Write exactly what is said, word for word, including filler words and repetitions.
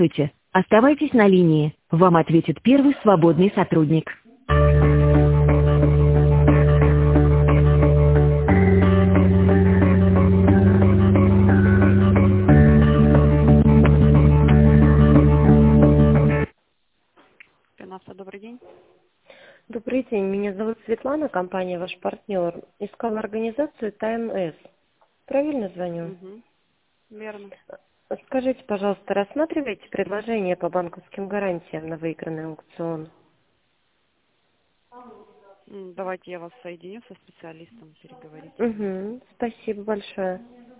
Здравствуйте. Оставайтесь на линии. Вам ответит первый свободный сотрудник. Пенаса, добрый день. Добрый день, меня зовут Светлана, компания «Ваш партнер». Искала организацию ТМС. Правильно звоню? Угу. Верно. Скажите, пожалуйста, рассматриваете предложение по банковским гарантиям на выигранный аукцион? М, Давайте я вас соединю со специалистом, переговорите. Угу, спасибо большое.